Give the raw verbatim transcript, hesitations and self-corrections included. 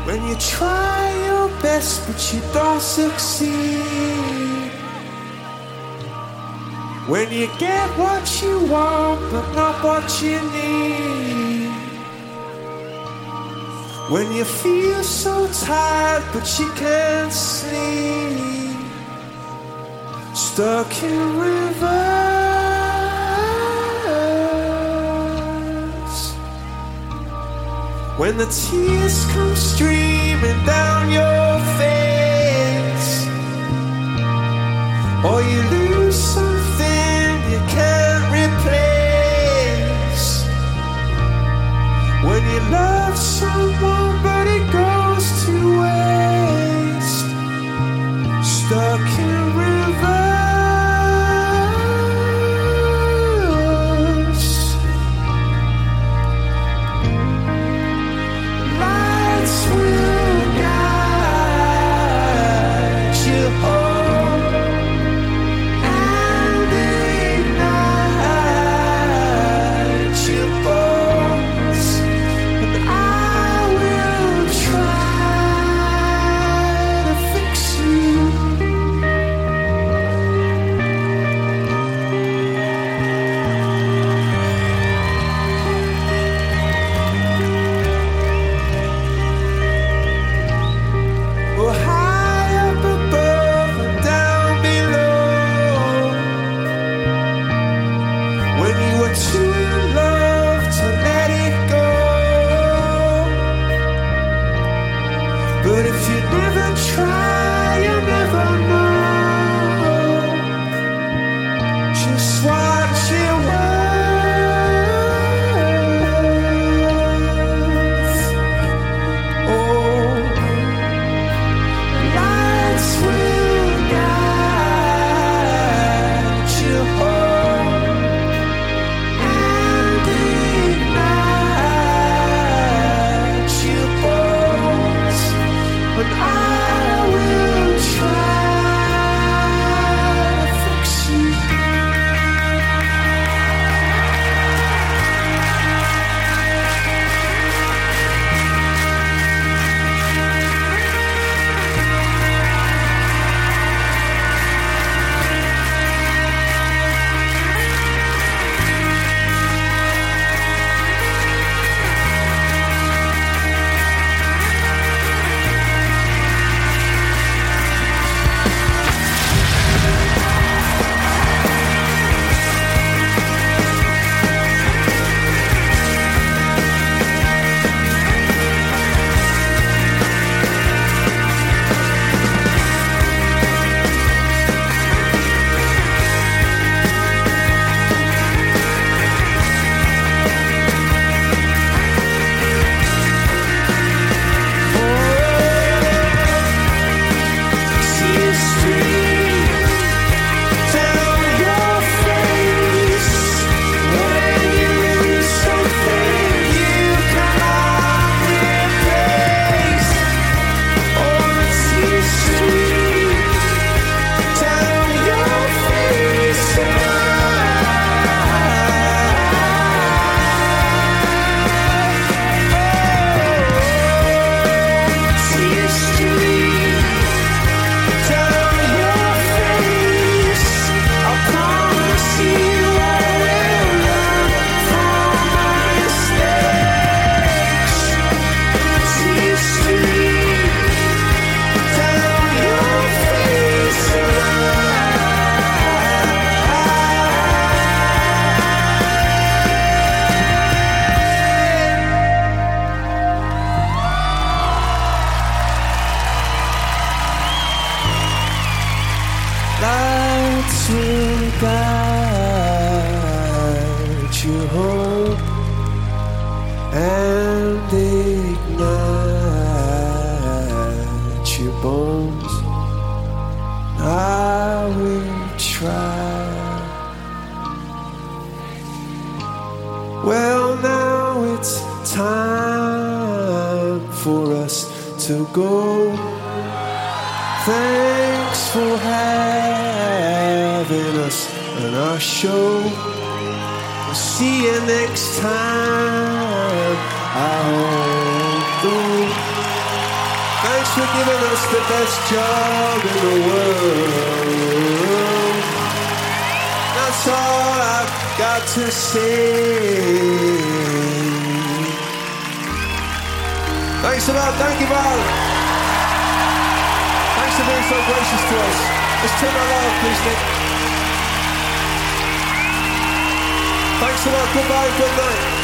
When you try your best but you don't succeed. When you get what you want but not what you need. When you feel so tired but you can't sleep. Stuck in reverse. When the tears come streaming down your face. Or you lose something you can't replace. When you love someone but it goes to waste. Stuck in reverse. Lights will guide you home and ignite your bones. And I will try to fix you. Well, high up above and down below. When you were too in love to let it go. But if you never try, you never know just what you worth. Oh, lights will guide you home and ignite your bones. But I will try to fix you. See a stream down your face. When you lose something you cannot replace. Oh, see a stream down your face. See a stream down your face. I promise you I will learn from my mistakes. See a stream down your face. Lights will guide you home and ignite your bones. I will try. Well, now it's time for us to go. Thanks for having us on our show. We'll see you next time. I hope the giving us the best job in the world. That's all I've got to say. Thanks a lot, thank you, Val. Thanks for being so gracious to us. Let's turn that off, please, Nick. Thanks a lot, goodbye, good night.